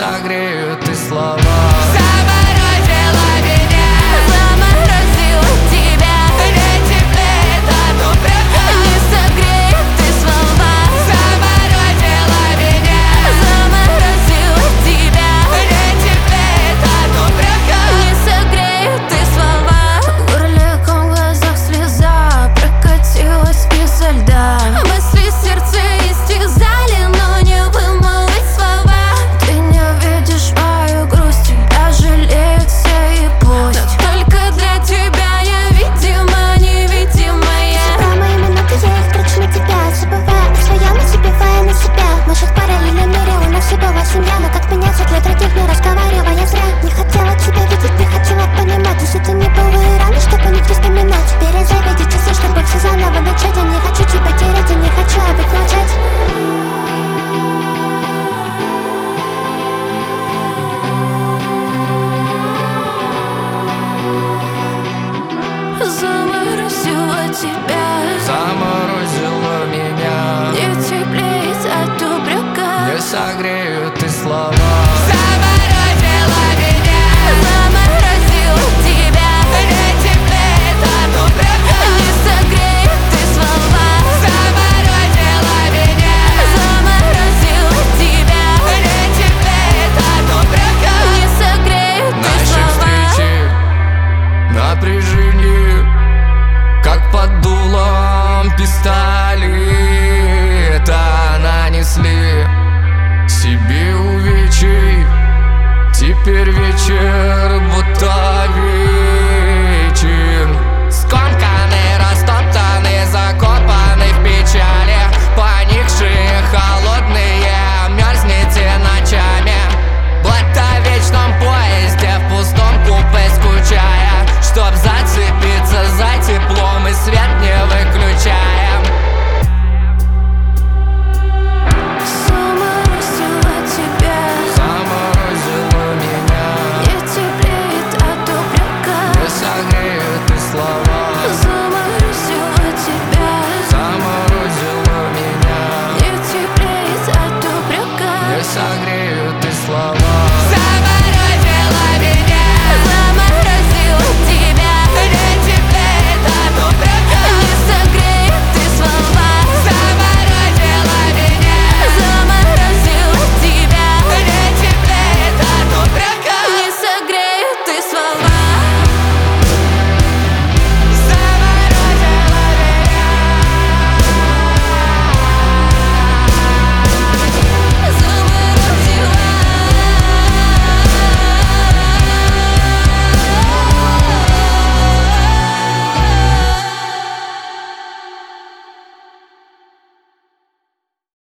согреют и слова. Заморозила меня, заморозила тебя. Не теплеет от упрека, не согреют и слова. Заморозила меня, заморозила тебя. Не теплеет от упрека, не согреют и слова. В горле ком, в глазах слеза прокатилась изо льда. Мысли в сердце истязали, но не вымолвить слова. Ты не видишь мою грусть, тебя жалеют все и пусть. Но только для тебя я видима, невидимая. Всегда мои минуты, я их трачу на тебя. Забывая о своем и забивая на себя. Может, в параллельном мире у нас и была семья. Но как меняться для других, не разговаривая зря. Не хотела тебя видеть, не хотела понимать. Если это не было рано, чтобы не вспоминать. Перезаведи часы, чтобы все заново начать. Я не хочу тебя терять, я не хочу опять молчать. Заморозила тебя, Заморозила меня, не теплеет от упрека. не согреют и слова. Заморозила меня, заморозила тебя. Не теплеет от упрека, не согреет и слова. Заморозила меня, заморозила тебя. Не теплеет от упрека, не согреет и Наши слова. встречи, напряжение, как под дулом пистолета, нанесли себе увечий. Теперь вечер будто вечен. Скомканный, растоптанный, закопанный в печали. Поникшие, холодные, мерзнете ночами. Будто в вечном поезде, в пустом купе скучая. Чтоб зацепиться за теплом и свет не выключаем. Заморозила тебя, Заморозила меня, не теплеет от упрека. не согреют и слова. Заморозила тебя, Заморозила меня, не теплеет от упрека. не согреют.